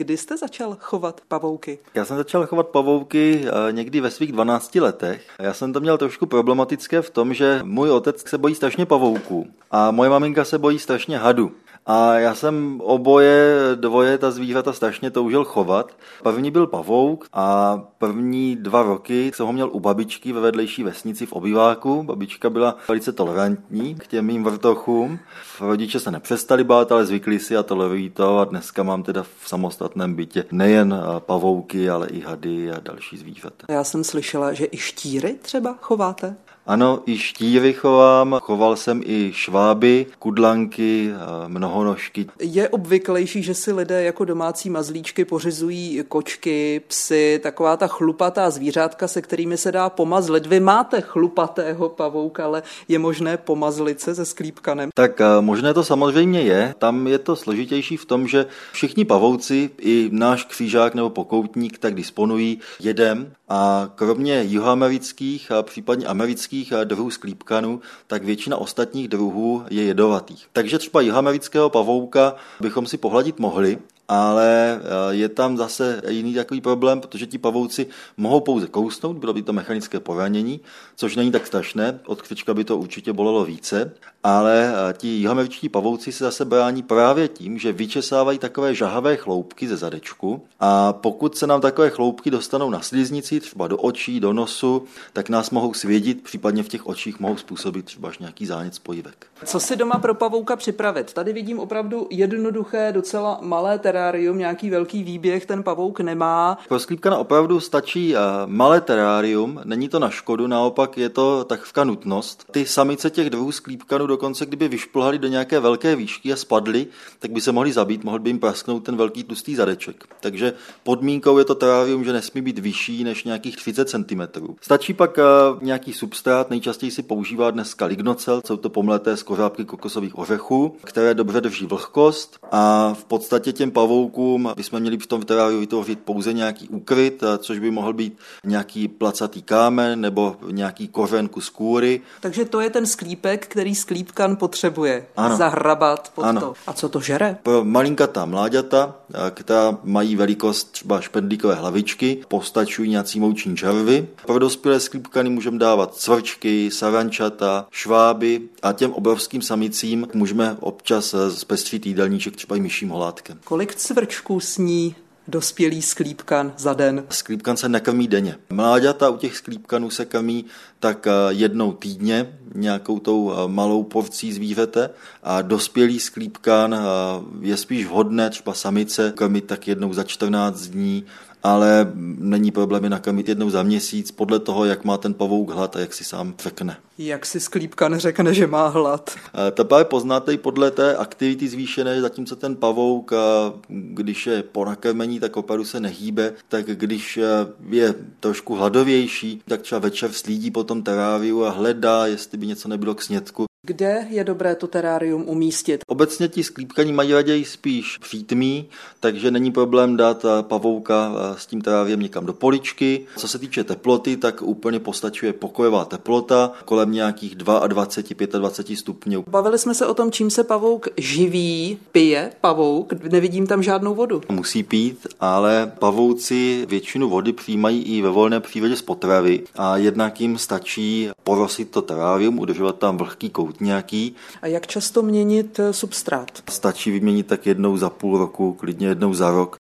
Kdy jste začal chovat pavouky? Já jsem začal chovat pavouky někdy ve svých 12 letech. Já jsem to měl trošku problematické v tom, že můj otec se bojí strašně pavouků a moje maminka se bojí strašně hadu. A já jsem dvoje ta zvířata strašně toužil chovat. První byl pavouk a první 2 roky jsem ho měl u babičky ve vedlejší vesnici v obýváku. Babička byla velice tolerantní k těm mým vrtochům. Rodiče se nepřestali bát, ale zvykli si a tolerují to a dneska mám teda v samostatném bytě nejen pavouky, ale i hady a další zvířata. Já jsem slyšela, že i štíry třeba chováte? Ano, i štíry chovám, choval jsem i šváby, kudlanky, mnohonožky. Je obvyklejší, že si lidé jako domácí mazlíčky pořizují kočky, psy, taková ta chlupatá zvířátka, se kterými se dá pomazlit. Vy máte chlupatého pavouka, ale je možné pomazlit se sklípkanem? Tak možné to samozřejmě je. Tam je to složitější v tom, že všichni pavouci, i náš křížák nebo pokoutník, tak disponují jedem a kromě jihoamerických a případně amerických druhů sklípkanů, tak většina ostatních druhů je jedovatých. Takže třeba jihoamerického pavouka bychom si pohladit mohli, ale je tam zase jiný takový problém, protože ti pavouci mohou pouze kousnout, bylo by to mechanické poranění, což není tak strašné, od křečka by to určitě bolelo více, ale ti jihoameričtí pavouci se zase brání právě tím, že vyčesávají takové žahavé chloupky ze zadečku a pokud se nám takové chloupky dostanou na sliznici, třeba do očí, do nosu, tak nás mohou svědit, případně v těch očích mohou způsobit třeba až nějaký zánět spojivek. Co si doma pro pavouka připravit? Tady vidím opravdu jednoduché, docela malé terárium, nějaký velký výběh ten pavouk nemá. Pro sklípkana opravdu stačí malé terárium, není to na škodu, naopak je to takřka nutnost. Ty samice těch druhů sklípkanů dokonce, kdyby vyšplhali do nějaké velké výšky a spadly, tak by se mohli zabít, mohl by jim prasknout ten velký tlustý zadeček. Takže podmínkou je to terárium, že nesmí být vyšší než nějakých 30 cm. Stačí pak nějaký substrát, nejčastěji si používá dneska lignocel, jsou to pomleté z kořápky kokosových ořechů, které dobře drží vlhkost a v podstatě těm pavoukům bychom měli v tom teráriu vytvořit pouze nějaký úkryt, což by mohl být nějaký placatý kámen nebo nějaký kořen kus kůry. Takže to je ten sklípek, který sklípkan potřebuje zahrabat pod to. A co to žere? Pro malinkatá mláďata, která mají velikost třeba špendlíkové hlavičky, postačují nějací mouční červy. Pro dospělé sklípkany můžeme dávat cvrčky, sarančata, šváby a těm obrovským samicím můžeme občas zpestřit jídelníček třeba i myším holátkem. Kolik cvrčků sní dospělý sklípkan za den? Sklípkan se nekrmí denně. Mláďata u těch sklípkanů se krmí tak jednou týdně, nějakou tou malou porcí zvířete a dospělý sklípkan je spíš vhodné třeba samice krmit tak jednou za 14 dní, ale není problém nakrmit jednou za měsíc podle toho, jak má ten pavouk hlad a jak si sám řekne. Jak si sklípkan řekne, že má hlad? To právě poznáte i podle té aktivity zvýšené, zatímco ten pavouk, když je po nakrmení, tak opravdu se nehýbe, tak když je trošku hladovější, tak třeba večer slídí po tom teráriu a hledá, jestli by něco nebylo k snědku. Kde je dobré to terárium umístit? Obecně ti sklípkaní mají raději spíš přítmí, takže není problém dát pavouka s tím teráriem někam do poličky. Co se týče teploty, tak úplně postačuje pokojová teplota kolem nějakých 22, 25 stupňů. Bavili jsme se o tom, čím se pavouk živí, pije pavouk, nevidím tam žádnou vodu. Musí pít, ale pavouci většinu vody přijímají i ve volné přírodě z potravy a jednak jim stačí porosit to terárium, udržovat tam vlhký kout nějaký. A jak často měnit substrát? Stačí vyměnit tak jednou za půl roku, klidně jednou za rok.